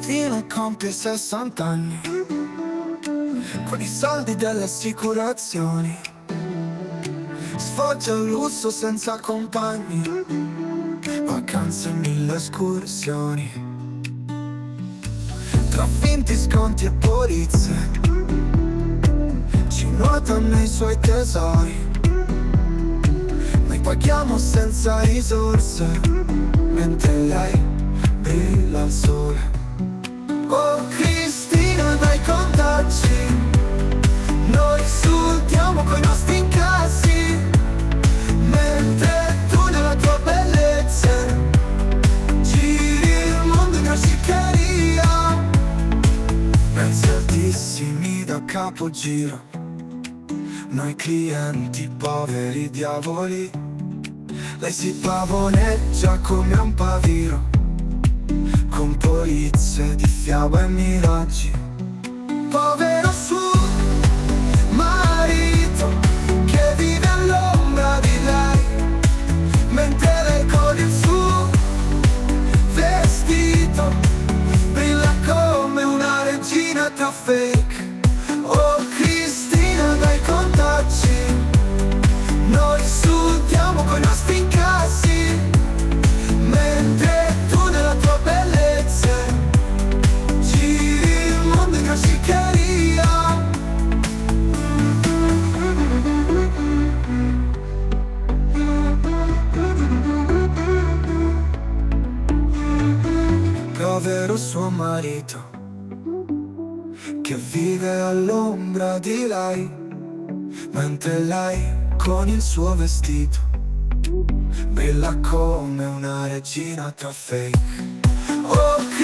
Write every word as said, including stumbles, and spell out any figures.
Cristina compie sessanta anni, con i soldi delle assicurazioni sfoggia il lusso senza compagni, vacanze e mille escursioni. Tra finti sconti e polizie ci nuota nei suoi tesori. Noi paghiamo senza risorse, mentre lei brilla al sole. Oh Cristina dai contacci, noi esultiamo coi nostri incassi, mentre tu nella tua bellezza giri il mondo in crociccheria. Prezzi altissimi da capogiro, noi clienti poveri diavoli. Lei si pavoneggia come un paviro, con polizze di fiaba e miraggi. Povero suo marito che vive all'ombra di lei, mentre lei con il suo vestito brilla come una regina tra fake. Oh Cristina dai contacci, noi esultiamo coi nostri incassi, mentre tu nella tua bellezza giri il mondo in crociccheria. Povero suo marito che vive all'ombra di lei, mentre lei con il suo vestito brilla come una regina tra fake. Oh